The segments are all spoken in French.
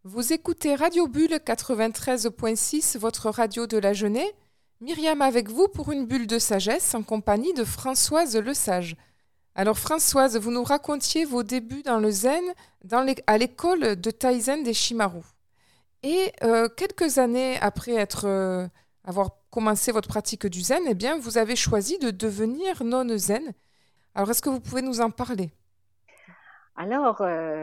Vous écoutez Radio Bulle 93.6, votre radio de la Genée. Myriam avec vous pour une bulle de sagesse en compagnie de Françoise Lesage. Alors Françoise, vous nous racontiez vos débuts dans le zen à l'école de Taizen des Shimaru. Et quelques années après avoir commencé votre pratique du zen, eh bien, vous avez choisi de devenir nonne zen. Alors est-ce que vous pouvez nous en parler ? Alors,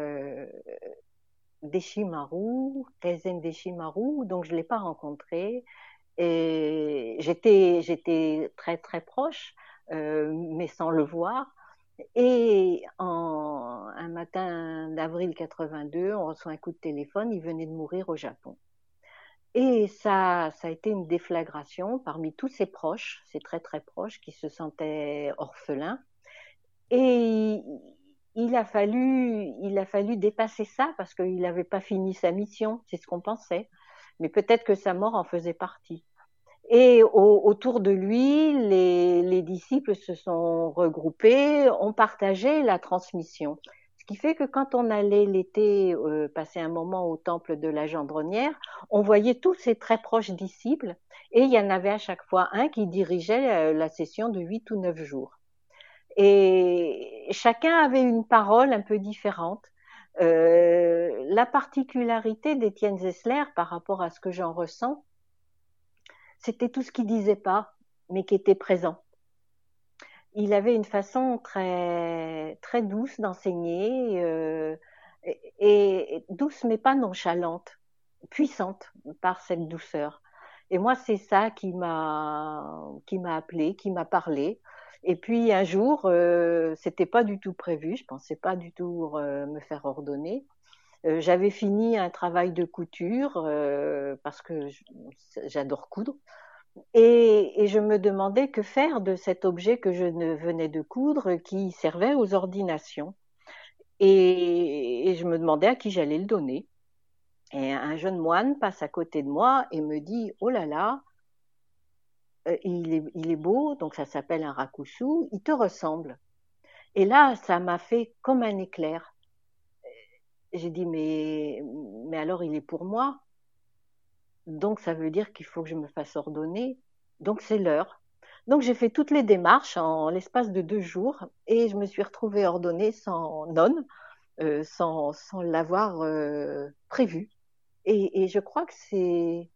Deshimaru, Taizen Deshimaru, donc je ne l'ai pas rencontré. Et j'étais très très proche, mais sans le voir. Et un matin d'avril 82, on reçoit un coup de téléphone, il venait de mourir au Japon. Et ça a été une déflagration parmi tous ses proches, ses très très proches, qui se sentaient orphelins. Et il a fallu dépasser ça parce qu'il n'avait pas fini sa mission, c'est ce qu'on pensait. Mais peut-être que sa mort en faisait partie. Et autour de lui, les disciples se sont regroupés, ont partagé la transmission. Ce qui fait que quand on allait l'été passer un moment au temple de la Gendronnière, on voyait tous ses très proches disciples et il y en avait à chaque fois un qui dirigeait la session de 8 ou 9 jours. Et chacun avait une parole un peu différente. La particularité d'Étienne Zessler par rapport à ce que j'en ressens, c'était tout ce qu'il disait pas, mais qui était présent. Il avait une façon très, très douce d'enseigner, et douce mais pas nonchalante, puissante par cette douceur. Et moi, c'est ça qui m'a appelé, qui m'a parlé. Et puis un jour, c'était pas du tout prévu, je pensais pas du tout me faire ordonner. J'avais fini un travail de couture parce que j'adore coudre. Et je me demandais que faire de cet objet que je venais de coudre qui servait aux ordinations. Et je me demandais à qui j'allais le donner. Et un jeune moine passe à côté de moi et me dit « Oh là là, il est beau, donc ça s'appelle un rakusu, il te ressemble. » Et là, ça m'a fait comme un éclair. J'ai dit mais alors il est pour moi. Donc ça veut dire qu'il faut que je me fasse ordonner. Donc c'est l'heure. Donc j'ai fait toutes les démarches en l'espace de 2 jours et je me suis retrouvée ordonnée sans nonne, sans l'avoir prévu. Et je crois que c'est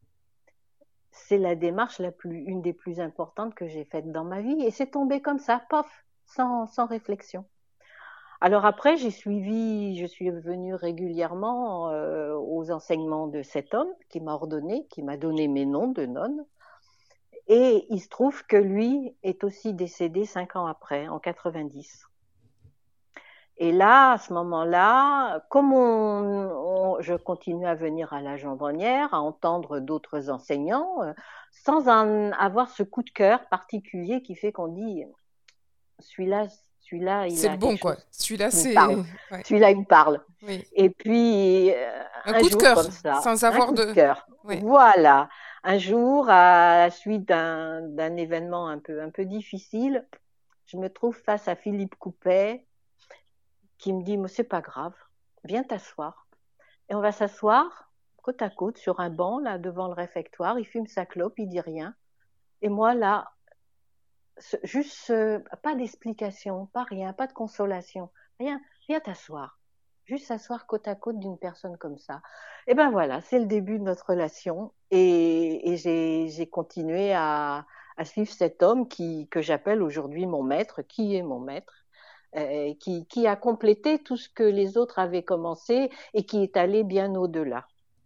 la démarche une des plus importantes que j'ai faites dans ma vie. Et c'est tombé comme ça, pof, sans réflexion. Alors après, je suis venue régulièrement aux enseignements de cet homme qui m'a ordonné, qui m'a donné mes noms de nonne. Et il se trouve que lui est aussi décédé 5 ans après, en 90. Et là, à ce moment-là, comme je continue à venir à la Gendronnière, à entendre d'autres enseignants, sans avoir ce coup de cœur particulier qui fait qu'on dit celui-là, il C'est a le bon, quelque quoi. chose Celui-là, qui me c'est... parle. Ouais. Celui-là, il me parle. Oui. Et puis, Un un coup de jour cœur, comme ça, sans un avoir coup de de... cœur. Oui. Voilà. Un jour, à la suite d'un événement un peu difficile, je me trouve face à Philippe Coupet qui me dit « C'est pas grave, viens t'asseoir. » Et on va s'asseoir côte à côte sur un banc, là, devant le réfectoire. Il fume sa clope, il dit rien. Et moi, là, juste pas d'explication, pas rien, pas de consolation, rien, viens t'asseoir, juste s'asseoir côte à côte d'une personne comme ça. Et ben voilà, c'est le début de notre relation et j'ai continué à suivre cet homme que j'appelle aujourd'hui mon maître, qui est mon maître, qui a complété tout ce que les autres avaient commencé et qui est allé bien au-delà.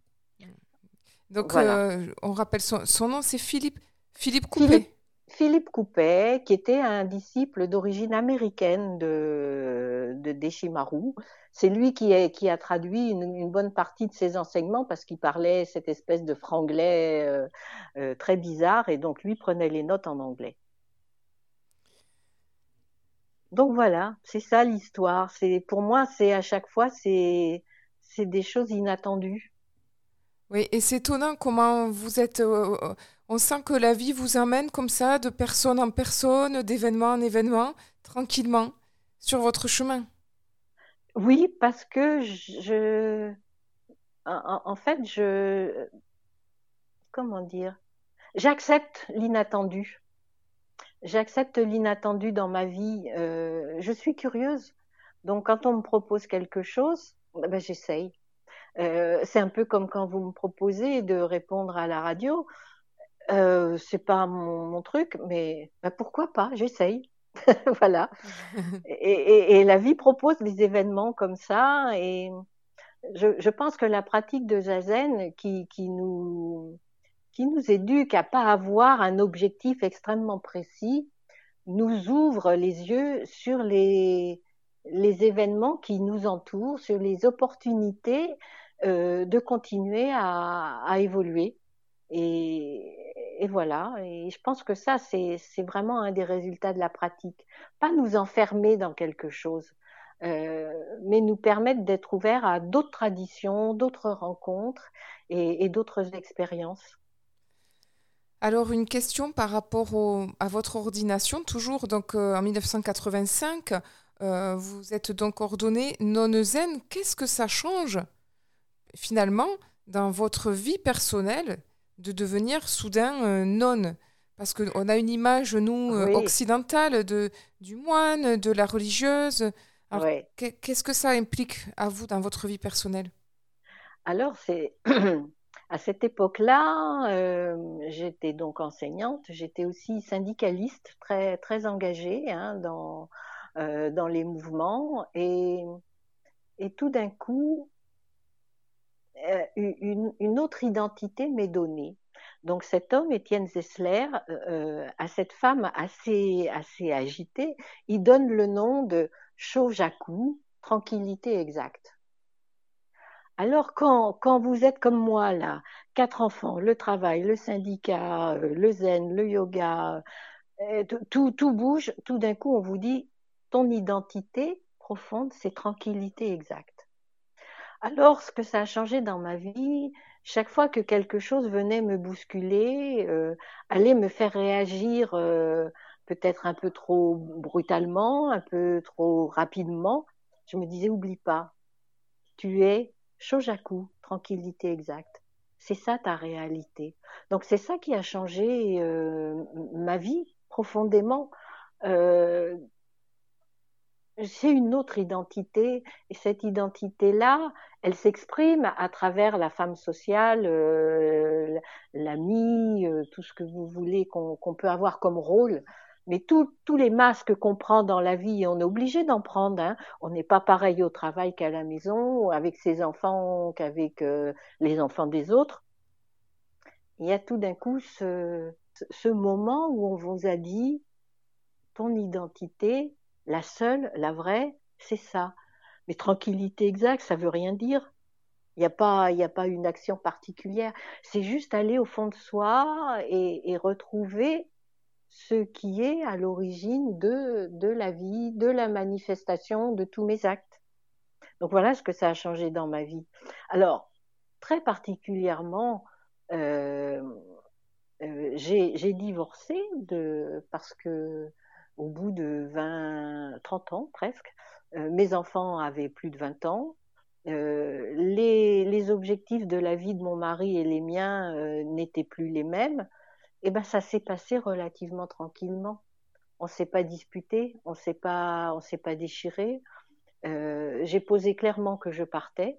Donc, Voilà. on rappelle son nom, c'est Philippe Philippe, Coupet. Philippe Coupet, qui était un disciple d'origine américaine de Deshimaru. C'est lui qui a traduit une bonne partie de ses enseignements parce qu'il parlait cette espèce de franglais très bizarre et donc lui prenait les notes en anglais. Donc voilà, c'est ça l'histoire. Pour moi, c'est à chaque fois, c'est des choses inattendues. Oui, et c'est étonnant comment vous êtes... on sent que la vie vous emmène comme ça, de personne en personne, d'événement en événement, tranquillement, sur votre chemin. Oui, parce que en fait, comment dire, j'accepte l'inattendu. J'accepte l'inattendu dans ma vie. Je suis curieuse. Donc, quand on me propose quelque chose, ben, j'essaye. C'est un peu comme quand vous me proposez de répondre à la radio. C'est pas mon truc, mais ben, pourquoi pas? J'essaye. Voilà. Et la vie propose des événements comme ça. Et je pense que la pratique de Zazen qui nous éduque à pas avoir un objectif extrêmement précis, nous ouvre les yeux sur les événements qui nous entourent, sur les opportunités de continuer à évoluer. Et voilà, et je pense que ça, c'est vraiment un des résultats de la pratique. Pas nous enfermer dans quelque chose, mais nous permettre d'être ouverts à d'autres traditions, d'autres rencontres et d'autres expériences. Alors, une question par rapport à votre ordination, toujours donc en 1985, vous êtes donc ordonné nonne zen. Qu'est-ce que ça change finalement dans votre vie personnelle de devenir soudain nonne? Parce qu'on a une image, nous, Oui, occidentale, du moine, de la religieuse. Alors, oui. qu'est-ce que ça implique à vous dans votre vie personnelle? Alors, c'est à cette époque-là, j'étais donc enseignante, j'étais aussi syndicaliste, très, très engagée hein, dans les mouvements. Et tout d'un coup, une autre identité m'est donnée. Donc cet homme, Étienne Zessler, à cette femme assez agitée, il donne le nom de Shojaku, tranquillité exacte. Alors quand vous êtes comme moi, là, 4 enfants, le travail, le syndicat, le zen, le yoga, tout bouge, tout d'un coup on vous dit, ton identité profonde, c'est tranquillité exacte. Alors, ce que ça a changé dans ma vie, chaque fois que quelque chose venait me bousculer, allait me faire réagir peut-être un peu trop brutalement, un peu trop rapidement, je me disais, oublie pas, tu es Shojaku, tranquillité exacte. C'est ça ta réalité. Donc c'est ça qui a changé ma vie profondément. Euh, j'ai une autre identité et cette identité-là, elle s'exprime à travers la femme sociale, l'amie, tout ce que vous voulez qu'on peut avoir comme rôle. Mais tous les masques qu'on prend dans la vie, on est obligé d'en prendre. Hein. On n'est pas pareil au travail qu'à la maison, avec ses enfants qu'avec les enfants des autres. Il y a tout d'un coup ce moment où on vous a dit, ton identité, la seule, la vraie, c'est ça. Mais tranquillité exacte, ça veut rien dire. Il y a pas une action particulière. C'est juste aller au fond de soi et retrouver ce qui est à l'origine de la vie, de la manifestation de tous mes actes. Donc voilà ce que ça a changé dans ma vie. Alors, très particulièrement, euh, j'ai divorcé parce que au bout de 30 ans presque, mes enfants avaient plus de 20 ans. Les objectifs de la vie de mon mari et les miens n'étaient plus les mêmes. Et ben ça s'est passé relativement tranquillement. On s'est pas disputé, on s'est pas déchiré. J'ai posé clairement que je partais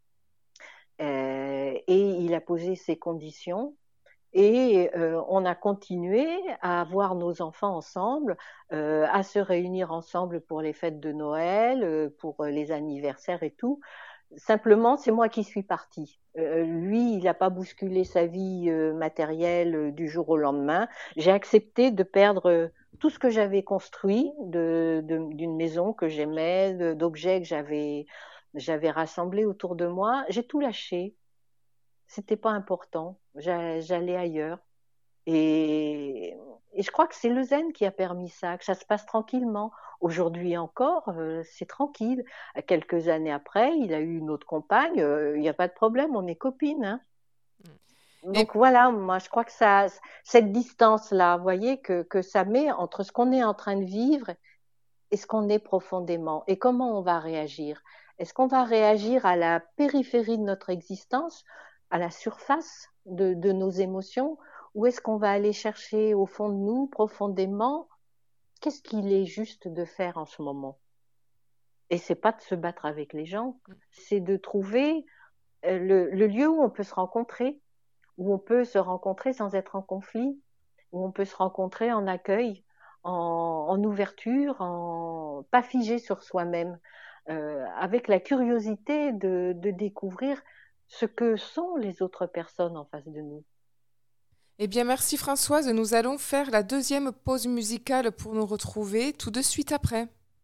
et il a posé ses conditions. Et on a continué à avoir nos enfants ensemble, à se réunir ensemble pour les fêtes de Noël, pour les anniversaires et tout. Simplement, c'est moi qui suis partie. Lui, il n'a pas bousculé sa vie matérielle du jour au lendemain. J'ai accepté de perdre tout ce que j'avais construit d'une maison que j'aimais, d'objets que j'avais rassemblés autour de moi. J'ai tout lâché. C'était pas important. J'allais ailleurs. Et, et je crois que c'est le zen qui a permis ça, que ça se passe tranquillement. Aujourd'hui encore, c'est tranquille. Quelques années après, il a eu une autre compagne, il n'y a pas de problème, on est copines. Hein. Et Donc voilà, moi je crois que ça, cette distance-là, vous voyez, que ça met entre ce qu'on est en train de vivre et ce qu'on est profondément, et comment on va réagir. Est-ce qu'on va réagir à la périphérie de notre existence, à la surface de nos émotions, ou est-ce qu'on va aller chercher au fond de nous, profondément, qu'est-ce qu'il est juste de faire en ce moment? Et c'est pas de se battre avec les gens, c'est de trouver le lieu où on peut se rencontrer, où on peut se rencontrer sans être en conflit, où on peut se rencontrer en accueil, en ouverture, en pas figé sur soi-même, avec la curiosité de découvrir ce que sont les autres personnes en face de nous. Eh bien, merci Françoise. Nous allons faire la deuxième pause musicale pour nous retrouver tout de suite après.